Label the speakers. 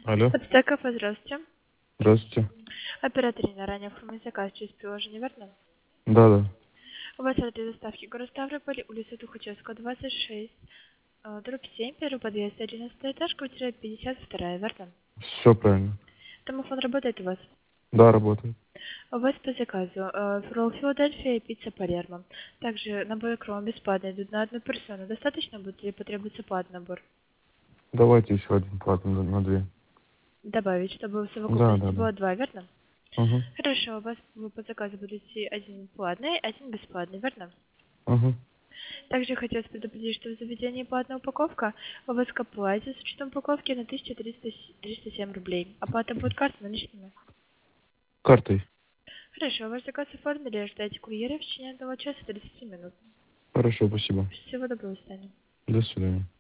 Speaker 1: Алло,
Speaker 2: Подстаков, здравствуйте.
Speaker 1: здравствуйте.
Speaker 2: Оператор на ранее оформлен заказ через приложение, верно?
Speaker 1: Да.
Speaker 2: У вас адрес доставки город Ставрополь, улица Тухачевского, 26, дробь 7, первый подъезд, 11 этаж, квартира 52, верно?
Speaker 1: Все правильно.
Speaker 2: Домофон работает у вас?
Speaker 1: Да, работает.
Speaker 2: У вас по заказу ролл Филадельфия и пицца Палермо. Также набор кром бесплатно идут на одну персону. Достаточно будет или потребуется платный набор?
Speaker 1: Давайте еще один платный на две.
Speaker 2: Добавить, чтобы в совокупности
Speaker 1: Да.
Speaker 2: было два, верно?
Speaker 1: Угу.
Speaker 2: Хорошо, у вас вы по заказу будете один платный, один бесплатный, верно?
Speaker 1: Угу.
Speaker 2: Также хотелось предупредить, что в заведении платная упаковка у вас к оплате с учетом упаковки на 1307 рублей. Оплата будет картой наличными.
Speaker 1: Картой.
Speaker 2: Хорошо, ваш заказ оформили, ждайте курьера в течение 1 часа 30 минут.
Speaker 1: Хорошо, спасибо.
Speaker 2: Всего доброго, до свидания.
Speaker 1: До свидания.